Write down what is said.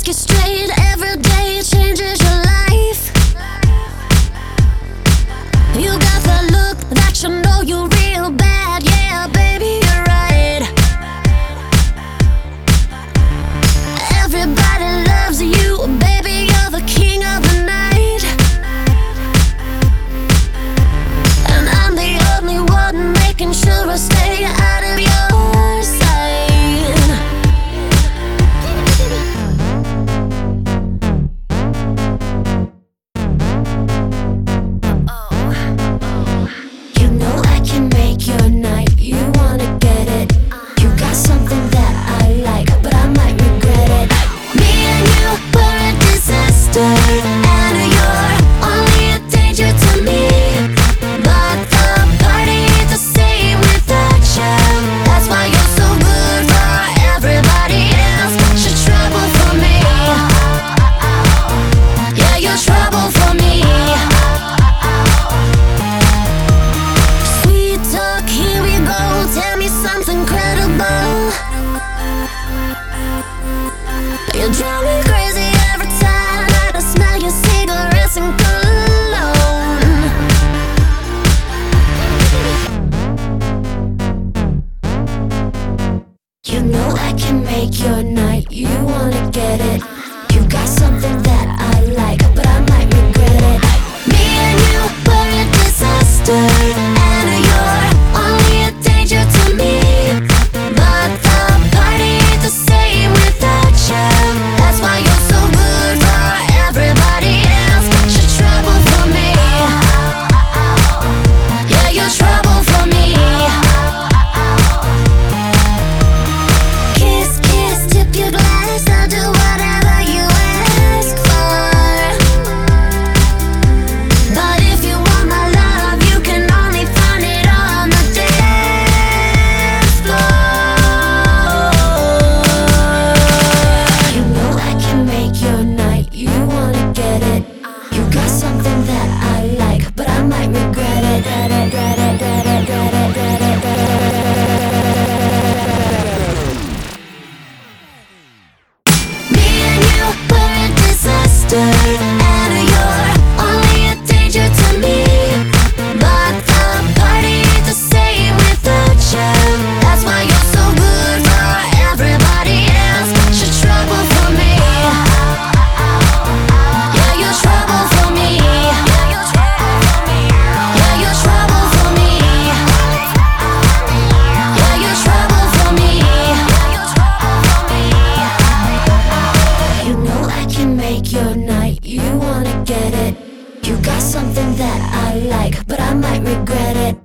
set you straight. Every day changes your life. You got the look that you know you're real bad. Yeah, baby, you're right. Everybody loves you, baby, you're the king of the night. And I'm the only one making sure I stay out of your sight. You know I can make your night. You wanna get it. You got something that I like, but I might regret it. Me and you were a disaster, and you're only a danger to me. But the party ain't the same without you. That's why you're so good for everybody else. You're trouble for me. Yeah, you're trouble for me. Sweet talk, here we go. Tell me something credible. You drive me crazy every time that I smell your cigarettes and cologne. You know I can make your night. You wanna get it. You got something that I like, but I might regret it. Me and you were a disaster, and you're only a danger to me. But the party ain't the same without you. That's why you're so good for everybody else. You're trouble for me. Yeah, you're trouble for me. Kiss, kiss, tip your glass. I'll do whatever you ask for. But if you want my love, you can only find it on the dance floor. You know I can make your night. You wanna get it. You got something that I like, but I might regret it. Me and you were a disaster, and you're only a danger to me. But the party ain't the same without you. That's why you're so good for everybody else. You're trouble for me. Yeah, you're trouble for me. Yeah, you're trouble for me. Yeah, you're trouble for me. You know I can make your night. You wanna get it. You got something that I like, but I might regret it.